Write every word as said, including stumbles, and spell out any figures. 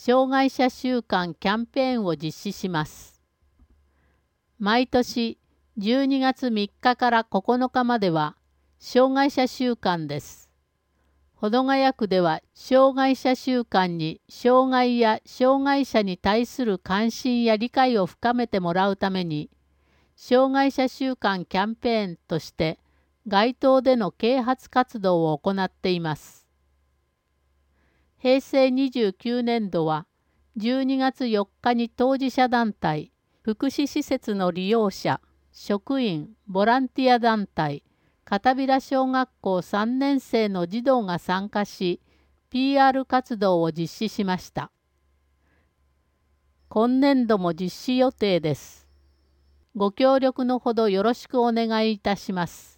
障害者週間キャンペーンを実施します。毎年じゅうにがつみっかからここのかまでは障害者週間です。保土ヶ谷区では障害者週間に障害や障害者に対する関心や理解を深めてもらうために、障害者週間キャンペーンとして街頭での啓発活動を行っています。へいせいにじゅうきゅうねんどはじゅうにがつよっかに当事者団体、福祉施設の利用者、職員、ボランティア団体、片平小学校さんねんせいの児童が参加し、ピーアール 活動を実施しました。今年度も実施予定です。ご協力のほどよろしくお願いいたします。